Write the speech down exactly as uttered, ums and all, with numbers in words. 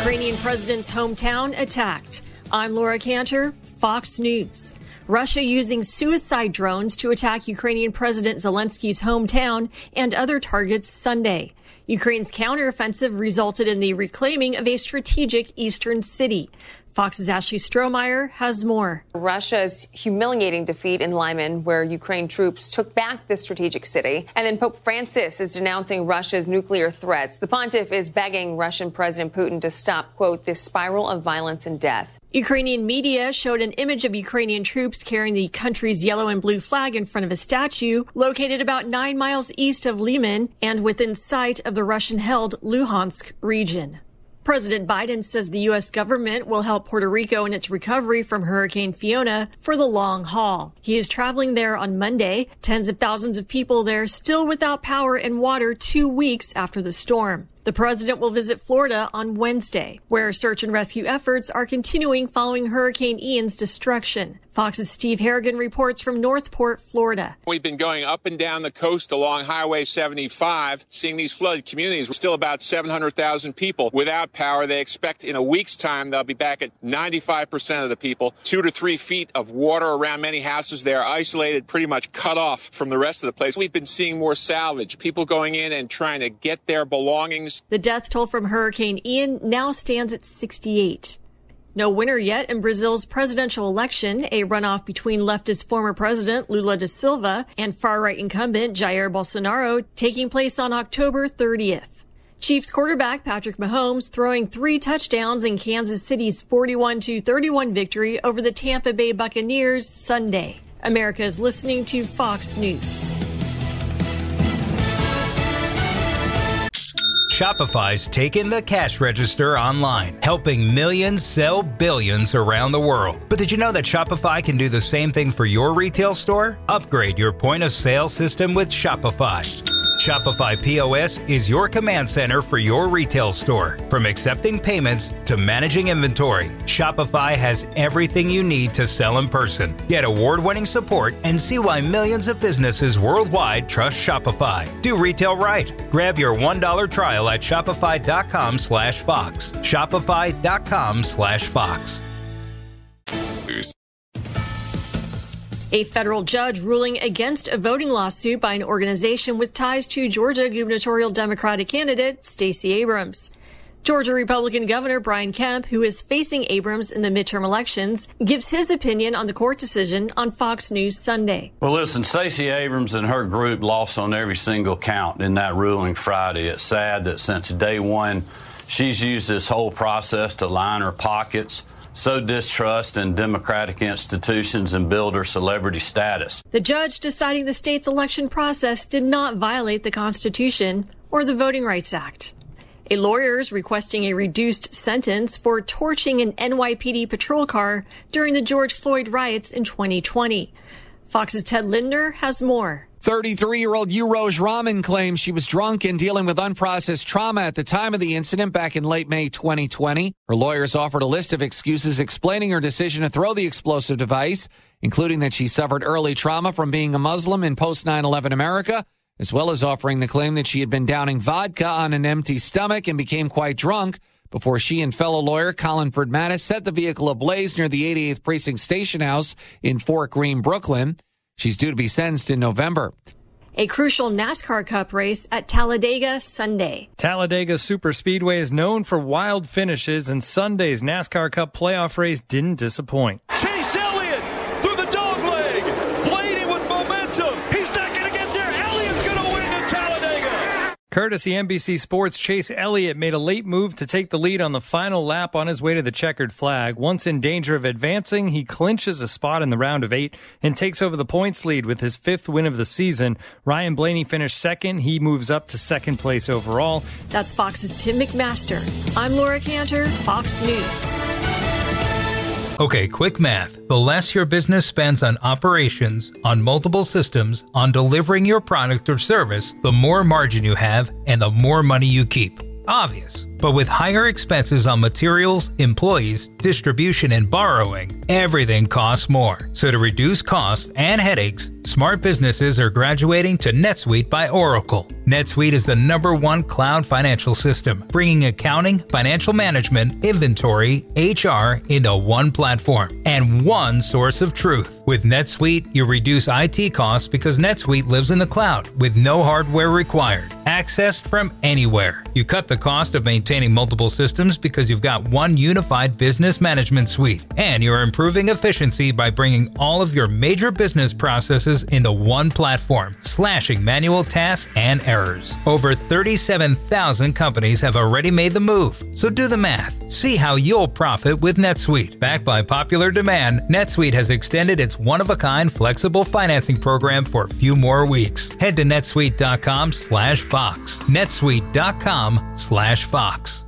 Ukrainian president's hometown attacked. I'm Laura Cantor, Fox News. Russia using suicide drones to attack Ukrainian President Zelensky's hometown and other targets Sunday. Ukraine's counteroffensive resulted in the reclaiming of a strategic eastern city. Fox's Ashley Strohmeyer has more. Russia's humiliating defeat in Lyman, where Ukraine troops took back the strategic city. And then Pope Francis is denouncing Russia's nuclear threats. The pontiff is begging Russian President Putin to stop, quote, this spiral of violence and death. Ukrainian media showed an image of Ukrainian troops carrying the country's yellow and blue flag in front of a statue located about nine miles east of Lyman and within sight of the Russian-held Luhansk region. President Biden says the U S government will help Puerto Rico in its recovery from Hurricane Fiona for the long haul. He is traveling there on Monday. Tens of thousands of people there still without power and water two weeks after the storm. The president will visit Florida on Wednesday, where search and rescue efforts are continuing following Hurricane Ian's destruction. Fox's Steve Harrigan reports from Northport, Florida. We've been going up and down the coast along Highway seventy-five, seeing these flooded communities. We're still about seven hundred thousand people without power. They expect in a week's time they'll be back at ninety-five percent of the people. Two to three feet of water around many houses. They are isolated, pretty much cut off from the rest of the place. We've been seeing more salvage, people going in and trying to get their belongings. The death toll from Hurricane Ian now stands at sixty-eight. No winner yet in Brazil's presidential election, a runoff between leftist former president Lula da Silva and far-right incumbent Jair Bolsonaro taking place on October thirtieth. Chiefs quarterback Patrick Mahomes throwing three touchdowns in Kansas City's forty-one to thirty-one victory over the Tampa Bay Buccaneers Sunday. America is listening to Fox News. Shopify's taken the cash register online, helping millions sell billions around the world. But did you know that Shopify can do the same thing for your retail store? Upgrade your point of sale system with Shopify. Shopify P O S is your command center for your retail store. From accepting payments to managing inventory, Shopify has everything you need to sell in person. Get award-winning support and see why millions of businesses worldwide trust Shopify. Do retail right. Grab your one dollar trial at shopify.com slash Fox. Shopify.com slash Fox. A federal judge ruling against a voting lawsuit by an organization with ties to Georgia gubernatorial Democratic candidate Stacey Abrams. Georgia Republican Governor Brian Kemp, who is facing Abrams in the midterm elections, gives his opinion on the court decision on Fox News Sunday. Well, listen, Stacey Abrams and her group lost on every single count in that ruling Friday. It's sad that since day one, she's used this whole process to line her pockets, sow distrust in democratic institutions, and build her celebrity status. The judge deciding the state's election process did not violate the Constitution or the Voting Rights Act. A lawyer is requesting a reduced sentence for torching an N Y P D patrol car during the George Floyd riots in twenty twenty. Fox's Ted Linder has more. thirty-three-year-old Uroj Raman claims she was drunk and dealing with unprocessed trauma at the time of the incident back in late May twenty twenty. Her lawyers offered a list of excuses explaining her decision to throw the explosive device, including that she suffered early trauma from being a Muslim in post nine eleven America, as well as offering the claim that she had been downing vodka on an empty stomach and became quite drunk before she and fellow lawyer Colin Ford-Mattis set the vehicle ablaze near the eighty-eighth Precinct Station House in Fort Greene, Brooklyn. She's due to be sentenced in November. A crucial NASCAR Cup race at Talladega Sunday. Talladega Superspeedway is known for wild finishes, and Sunday's NASCAR Cup playoff race didn't disappoint. Chase Elliott through the dog leg. Blaney with momentum. He's not going to get there. Elliott's going to win at Talladega. Courtesy N B C Sports, Chase Elliott made a late move to take the lead on the final lap on his way to the checkered flag. Once in danger of advancing, he clinches a spot in the round of eight and takes over the points lead with his fifth win of the season. Ryan Blaney finished second. He moves up to second place overall. That's Fox's Tim McMaster. I'm Laura Cantor, Fox News. Okay, quick math. The less your business spends on operations, on multiple systems, on delivering your product or service, the more margin you have and the more money you keep. Obvious. But with higher expenses on materials, employees, distribution, and borrowing, everything costs more. So to reduce costs and headaches, smart businesses are graduating to NetSuite by Oracle. NetSuite is the number one cloud financial system, bringing accounting, financial management, inventory, H R into one platform and one source of truth. With NetSuite, you reduce I T costs because NetSuite lives in the cloud with no hardware required, accessed from anywhere. You cut the cost of maintaining multiple systems because you've got one unified business management suite, and you're improving efficiency by bringing all of your major business processes into one platform, slashing manual tasks and errors. Over thirty-seven thousand companies have already made the move, so do the math. See how you'll profit with NetSuite. Backed by popular demand, NetSuite has extended its one-of-a-kind flexible financing program for a few more weeks. Head to netsuite dot com slash Fox. netsuite dot com slash Fox.